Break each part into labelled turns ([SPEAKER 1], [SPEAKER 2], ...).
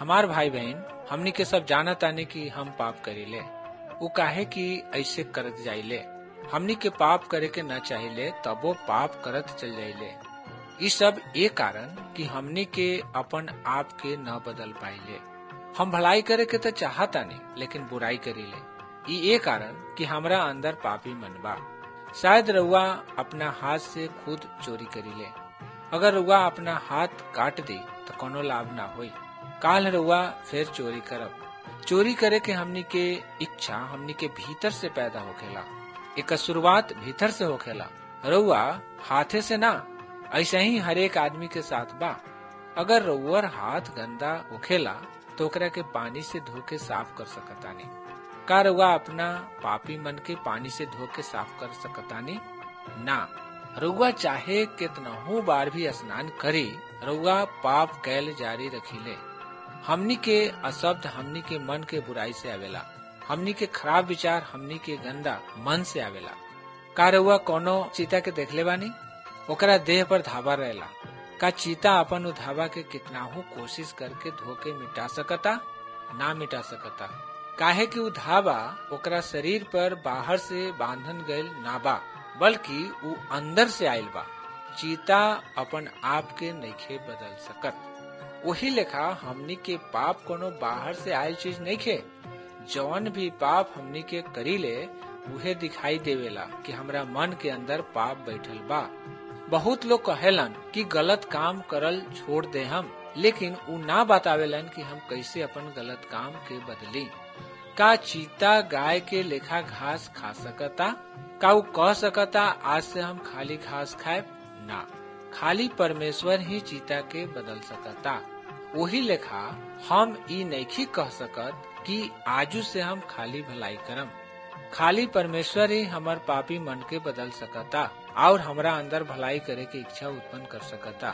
[SPEAKER 1] हमार भाई बहन हमनी के सब जाना तानी कि हम पाप करीले। वो काहे कि ऐसे करत जाइले। हमनी के पाप करे के न चाहिए तब वो पाप करत चल जाइले। ये सब ये कारण कि हमनी के अपन आप के न बदल पाइले। हम भलाई करे के तो चाहता नहीं लेकिन बुराई करीले। ये कारण कि हमरा अंदर पापी मन बा। शायद रउआ अपना हाथ से खुद चोरी करीले। अगर रउआ अपना हाथ काट दी तो कोनो लाभ ना होई। काल रउआ फिर चोरी करब। चोरी करे के हमनी के इच्छा हमनी के भीतर से पैदा होखेला। एक शुरुआत भीतर से होखेला। रउआ हाथे से ना, ऐसे ही हर एक आदमी के साथ बा। अगर रउअर हाथ गंदा होखेला तो ओकरा के पानी से धो के साफ कर सकतानी। का रउआ अपना पापी मन के पानी से धो के साफ कर सकतानी? ना। रउआ चाहे कितनहू बार भी स्नान करी, रउआ पाप कैल जारी रखीले। हमनी के अशब्द हमनी के मन के बुराई से आवेला। हमनी के खराब विचार हमनी के गंदा मन से आवेला। का रउआ कोनो चीता के देखले बानी? ओकरा देह पर धावा रहेला। का चीता अपन उ धावा के कितनाहू कोशिश करके धोके मिटा सकता? ना मिटा सकता। काहे कि उ धावा ओकरा शरीर पर बाहर से बांधन गयल ना बा, बल्कि उ अंदर से आयल बा। चीता अपन आप के नइखे बदल सकत। वही लेखा हमनी के पाप कोनो बाहर से आयल चीज नइखे। जौन भी पाप हमनी के करीले उहे दिखाई देवेला कि हमरा मन के अंदर पाप बैठल बा। बहुत लोग कहेलन कि गलत काम करल छोड़ दे हम, लेकिन उ ना बतावेलन कि हम कैसे अपन गलत काम के बदली। का चीता गाय के लेखा घास खा सकता? का उ कह सकता आज से हम खाली घास खाए? ना, खाली परमेश्वर ही चीता के बदल सकता। वही लेखा हम ई नहीं कह सकत कि आजू से हम खाली भलाई करम। खाली परमेश्वर ही हमार पापी मन के बदल सकता और हमरा अंदर भलाई करे के इच्छा उत्पन्न कर सकता।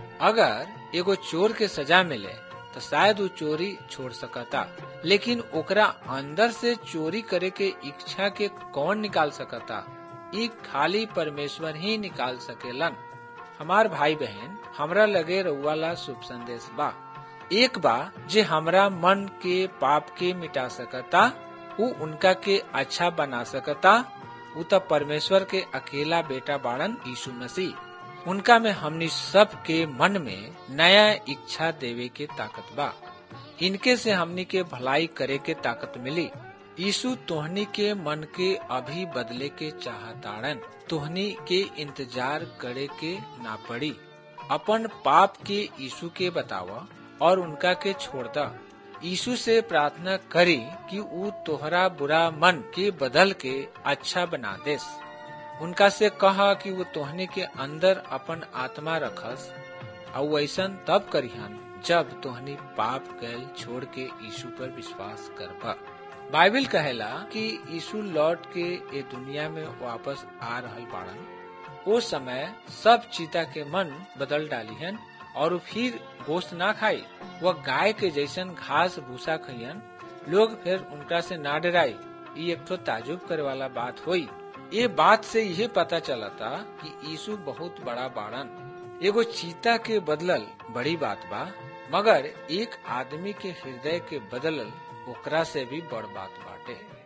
[SPEAKER 1] अगर एगो चोर के सजा मिले तो शायद वो चोरी छोड़ सकता, लेकिन ओकरा अंदर से चोरी करे के इच्छा के कौन निकाल सकता? ई खाली परमेश्वर ही निकाल सकेलन। हमार भाई बहन, हमरा लगे रउवाला शुभ संदेश बा। एक बा जे हमरा मन के पाप के मिटा सकता, उ उनका के अच्छा बना सकता। उ त परमेश्वर के अकेला बेटा बाड़न यीशु मसीह। उनका में हमनी सब के मन में नया इच्छा देवे के ताकत बा। इनके से हमनी के भलाई करे के ताकत मिली। यीशु तोहनी के मन के अभी बदले के चाहताड़न। तोहनी के इंतजार करे के ना पड़ी। अपन पाप के यीशु के बतावा और उनका के छोड़ दा। यीशु से प्रार्थना करी कि उ तोहरा बुरा मन के बदल के अच्छा बना देस। उनका से कहा कि वो तोहनी के अंदर अपन आत्मा रखस और वैसन तब करिहन जब तोहनी पाप कैल छोड़ के यीशु पर विश्वास करबा। बाइबल कहेला कि यीशु लौट के ये दुनिया में वापस आ रहल बाड़न। वो समय सब चीता के मन बदल डालीहन और फिर गोश्त ना खाई, वह गाय के जैसन घास भूसा खइयन। लोग फिर उनका से ना डराई। ये एक तो ताजुब करे वाला बात हुई। ये बात से यह पता चलता कि यीशु बहुत बड़ा बाड़न। एगो चीता के बदलल बड़ी बात बा, मगर एक आदमी के हृदय के बदलल ओकरा से भी बड़ बात बाटे।